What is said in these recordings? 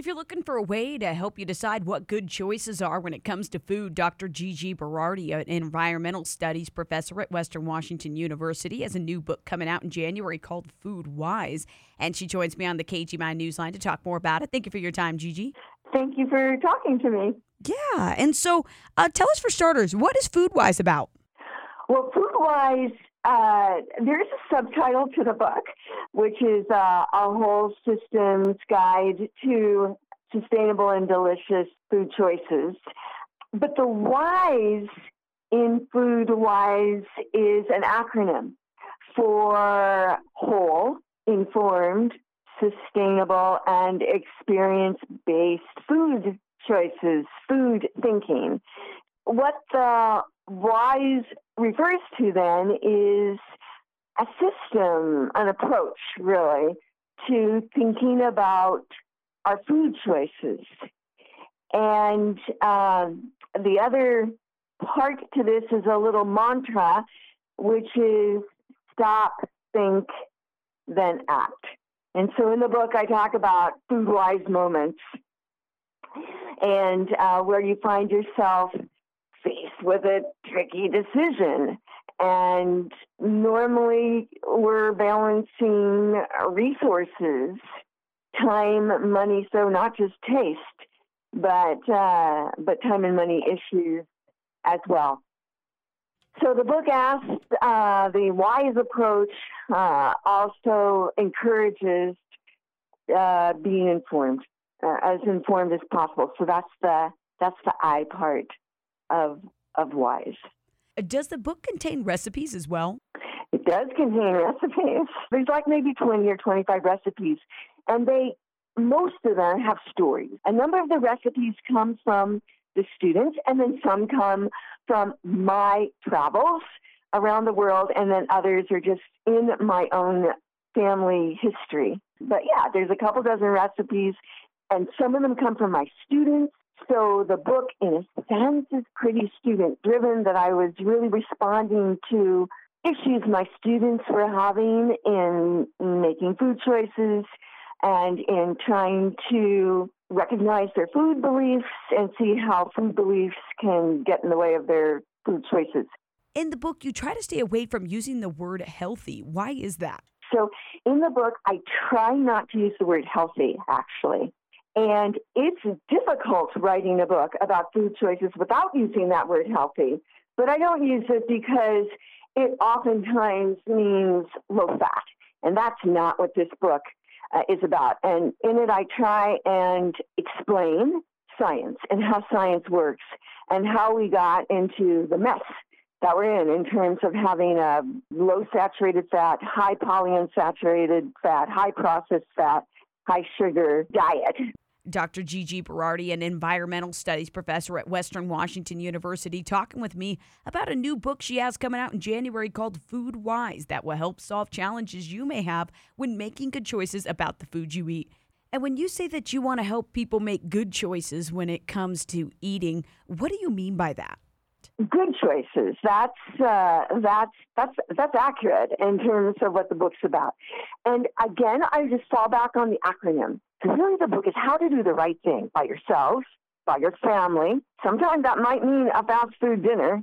you're looking for a way to help you decide what good choices are when it comes to food, Dr. Gigi Berardi, an environmental studies professor at Western Washington University, has a new book coming out in January called Food Wise. And she joins me on the KGMI Newsline to talk more about it. Thank you for your time, Gigi. Thank you for talking to me. Yeah. And so tell us for starters, what is Food Wise about? Well, Food Wise, there's a subtitle to the book, which is A Whole Systems Guide to Sustainable and Delicious Food Choices. But the WISE in Food Wise is an acronym for whole, informed, sustainable, and experience-based food choices, food thinking. What the WISE refers to then is a system, an approach, really, to thinking about our food choices. And the other part to this is a little mantra, which is stop, think, then act. And so in the book, I talk about food-wise moments and where you find yourself faced with a tricky decision. And normally we're balancing resources, time, money, so not just taste, but time and money issues as well. So the book asks, the WISE approach also encourages being informed, as informed as possible. So that's the I part of WISE. Does the book contain recipes as well? It does contain recipes. There's like maybe 20 or 25 recipes, and most of them have stories. A number of the recipes come from the students, and then some come from my travels around the world, and then others are just in my own family history. But yeah, there's a couple dozen recipes, and some of them come from my students. So the book, in a sense, is pretty student-driven, that I was really responding to issues my students were having in making food choices and in trying to recognize their food beliefs and see how food beliefs can get in the way of their food choices. In the book, you try to stay away from using the word healthy. Why is that? So in the book, I try not to use the word healthy, actually. And it's difficult writing a book about food choices without using that word healthy. But I don't use it because it oftentimes means low fat. And that's not what this book is about. And in it, I try and explain science and how science works and how we got into the mess that we're in terms of having a low saturated fat, high polyunsaturated fat, high processed fat, high sugar diet. Dr. Gigi Berardi, an environmental studies professor at Western Washington University, talking with me about a new book she has coming out in January called Food Wise that will help solve challenges you may have when making good choices about the food you eat. And when you say that you want to help people make good choices when it comes to eating, what do you mean by that? Good choices. That's accurate in terms of what the book's about. And again, I just fall back on the acronym. So really the book is how to do the right thing by yourself, by your family. Sometimes that might mean a fast food dinner,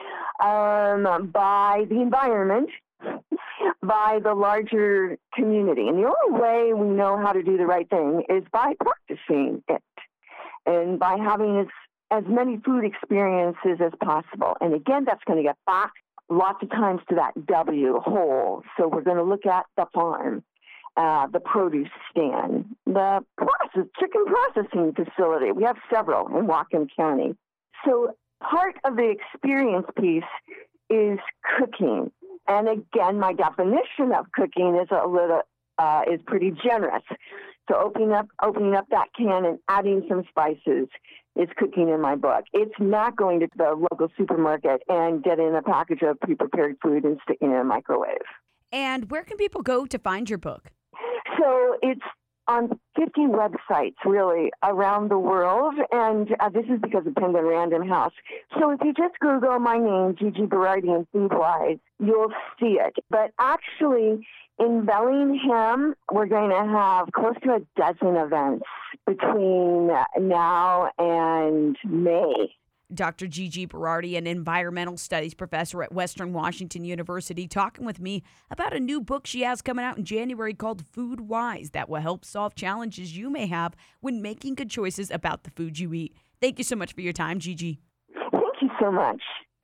by the environment, by the larger community. And the only way we know how to do the right thing is by practicing it and by having as many food experiences as possible. And again, that's going to get back lots of times to that W, whole. So we're going to look at the farm, the produce stand, the chicken processing facility. We have several in Whatcom County. So part of the experience piece is cooking. And again, my definition of cooking is pretty generous. So opening up that can and adding some spices is cooking in my book. It's not going to the local supermarket and getting a package of pre-prepared food and sticking it in a microwave. And where can people go to find your book? So it's on 50 websites, really, around the world, and this is because of Penguin Random House. So if you just Google my name, Gigi Berardi, and Food Wise, you'll see it. But actually, in Bellingham, we're going to have close to a dozen events between now and May. Dr. Gigi Berardi, an environmental studies professor at Western Washington University, talking with me about a new book she has coming out in January called Food Wise that will help solve challenges you may have when making good choices about the food you eat. Thank you so much for your time, Gigi. Thank you so much.